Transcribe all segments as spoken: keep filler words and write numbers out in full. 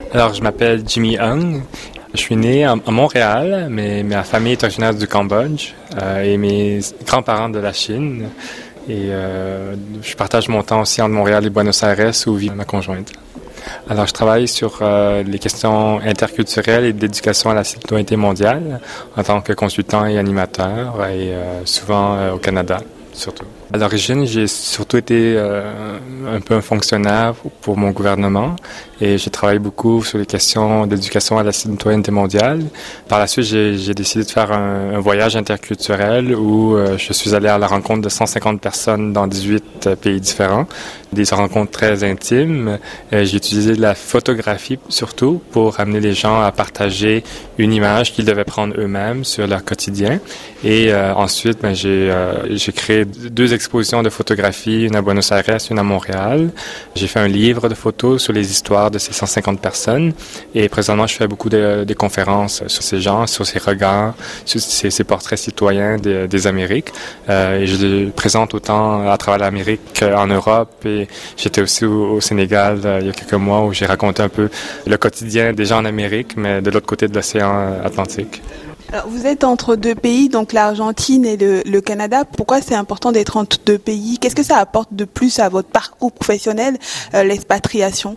Alors, je m'appelle Jimmy Hung. Je suis né à Montréal, mais ma famille est originaire du Cambodge euh, et mes grands-parents de la Chine. Et euh, je partage mon temps aussi entre Montréal et Buenos Aires où vit ma conjointe. Alors, je travaille sur euh, les questions interculturelles et d'éducation à la citoyenneté mondiale en tant que consultant et animateur, et euh, souvent euh, au Canada, surtout. À l'origine, j'ai surtout été euh, un peu un fonctionnaire pour mon gouvernement et j'ai travaillé beaucoup sur les questions d'éducation à la citoyenneté mondiale. Par la suite, j'ai, j'ai décidé de faire un, un voyage interculturel où euh, je suis allé à la rencontre de cent cinquante personnes dans dix-huit euh, pays différents, des rencontres très intimes. Euh, j'ai utilisé la photographie surtout pour amener les gens à partager une image qu'ils devaient prendre eux-mêmes sur leur quotidien. Et euh, ensuite, ben, j'ai, euh, j'ai créé deux expositions de photographie, une à Buenos Aires, une à Montréal. J'ai fait un livre de photos sur les histoires de ces cent cinquante personnes et présentement, je fais beaucoup de, de conférences sur ces gens, sur ces regards, sur ces, ces portraits citoyens des, des Amériques. Euh, et je les présente autant à travers l'Amérique qu'en Europe. Et j'étais aussi au, au Sénégal euh, il y a quelques mois où j'ai raconté un peu le quotidien des gens en Amérique, mais de l'autre côté de l'océan Atlantique. Alors, vous êtes entre deux pays, donc l'Argentine et le, le Canada. Pourquoi c'est important d'être entre deux pays? Qu'est-ce que ça apporte de plus à votre parcours professionnel, euh, l'expatriation?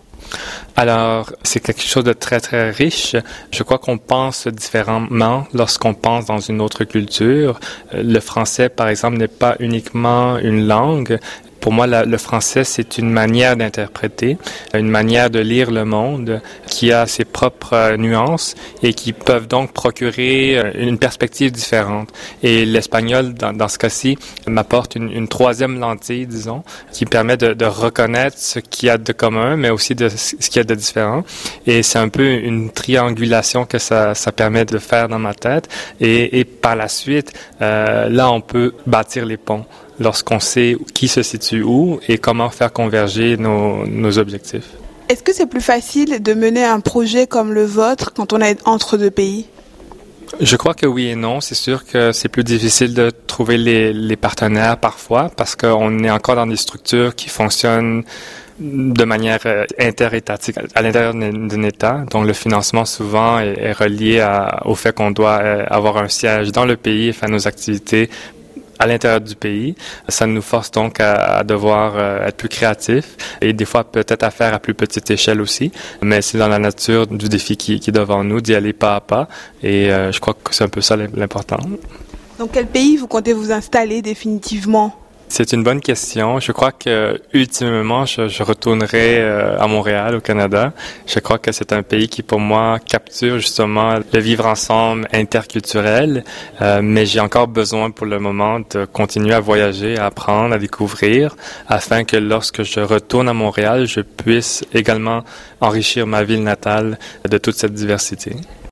Alors, c'est quelque chose de très, très riche. Je crois qu'on pense différemment lorsqu'on pense dans une autre culture. Le français, par exemple, n'est pas uniquement une langue. Pour moi, la, le français, c'est une manière d'interpréter, une manière de lire le monde qui a ses propres euh, nuances et qui peuvent donc procurer euh, une perspective différente. Et l'espagnol, dans, dans ce cas-ci, m'apporte une, une troisième lentille, disons, qui permet de, de reconnaître ce qu'il y a de commun, mais aussi de ce qu'il y a de différent. Et c'est un peu une triangulation que ça, ça permet de faire dans ma tête. Et, et par la suite, euh, là, on peut bâtir les ponts lorsqu'on sait qui se situe où et comment faire converger nos, nos objectifs. Est-ce que c'est plus facile de mener un projet comme le vôtre quand on est entre deux pays? Je crois que oui et non. C'est sûr que c'est plus difficile de trouver les, les partenaires parfois parce qu'on est encore dans des structures qui fonctionnent de manière interétatique à l'intérieur d'un État. Donc, le financement souvent est, est relié à, au fait qu'on doit avoir un siège dans le pays et faire nos activités à l'intérieur du pays. Ça nous force donc à, à devoir euh, être plus créatifs et des fois peut-être à faire à plus petite échelle aussi. Mais c'est dans la nature du défi qui, qui est devant nous, d'y aller pas à pas. Et euh, je crois que c'est un peu ça l'important. Dans quel pays vous comptez vous installer définitivement? C'est une bonne question. Je crois que ultimement, je, je retournerai euh, à Montréal, au Canada. Je crois que c'est un pays qui, pour moi, capture justement le vivre ensemble interculturel. Euh, mais j'ai encore besoin, pour le moment, de continuer à voyager, à apprendre, à découvrir, afin que lorsque je retourne à Montréal, je puisse également enrichir ma ville natale de toute cette diversité.